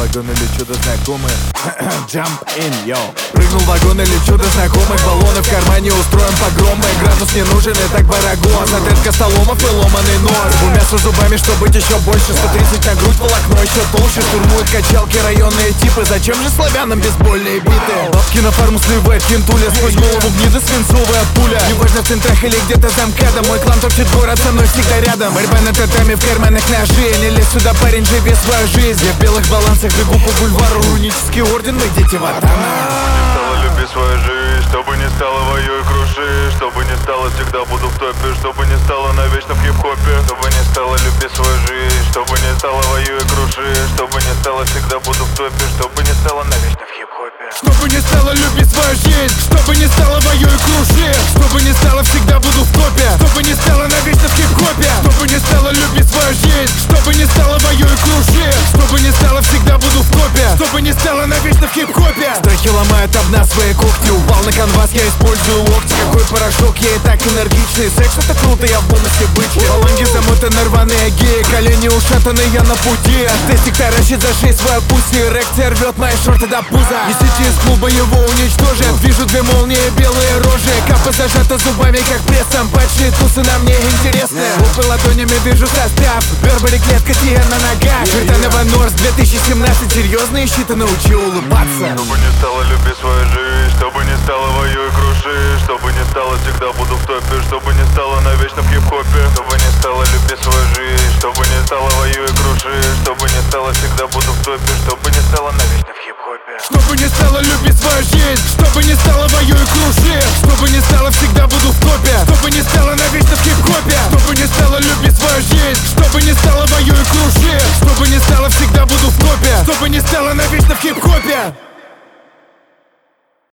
вагон или чудо знакомый. Jump in, yo. Прыгнул в вагон или чудо знакомых. Баллоны в кармане, устроим погромы. Градус не нужен, и так барагон. Сотряска столомов и ломаный нос. Двумя зубами, что быть еще больше. 130 на грудь, волокно еще толще. Штурмуют качалки районные типы. Зачем же славянам бейсбольные биты? Бабки на фарму сливает кентуля. Сквозь голову гнида свинцовая пуля. Неважно в центрах или где-то за МКАДом. Мой клан топчет город, со мной всегда рядом. Борьба на татами, в карманах ножи. Не лезь сюда, парень, живи свою жизнь. Я в белых балансах бегу по бульвару. Рунический орден, мы дети Ватана. Люби свою жизнь, чтобы не стало, воюй, круши. Чтобы не стало, всегда буду в топе. Чтобы не стало, навечно в хип-хопе. Чтобы не стало, люби свою жизнь. Чтобы не стало, воюй, круши. Чтобы не стало, всегда буду в топе. Чтобы не стало, навечно в хип-хопе. Чтобы не стало, люби свою жизнь. Чтобы не стало, воюй, круши. Чтобы не стало, всегда буду в топе. Чтобы не стало, навечно в хип-хопе. Чтобы не стало, люби свою жизнь. Чтобы не стало, воюй, круши. Чтобы не стало, всегда буду в топе. Чтобы не стало, навечно в хип-хопе. Страхи ломают об нас свои когти. Упал на канвас, я использую локти. Какой порошок, я и так энергичный. Секс это круто, я в бонусе бычки. Фаланги замотаны, рваные геи. Колени ушатаны, я на пути. Тестик таращит за шею свою пусть. Эрекция рвет мои шорты до пуза. Несите из клуба, его уничтожат. Вижу две молнии, белые рожи. Капа зажата зубами, как прессом. Падшие тусы на мне интересны. Лупы ладонями вижу состав. Бербери клетка, тия на ногах. Жиртанова Норс 2017. Серьезные щиты научил улыбаться. Чтобы не стало, люби свою жизнь. Чтобы не стало, воюй, круши. Чтобы не стало, всегда буду в топе. Чтобы не стало, навечно в хип-хопе. Чтобы не стало, люби свою жизнь. Чтобы не стало, воюй, круши. Чтобы не стало, всегда буду в топе. Чтобы не стало, навечно в хип-хопе. Чтобы не стало, люби свою жизнь. Чтобы не стало, воюй, круши. Чтобы не стало, всегда буду в топе. Чтобы не стало, навечно в хип-хопе. Чтобы не стало, люби свою жизнь. Чтобы не стало, воюй, круши. Чтобы не стало, всегда буду в топе. Чтобы не стало, навечно в хип-хопе.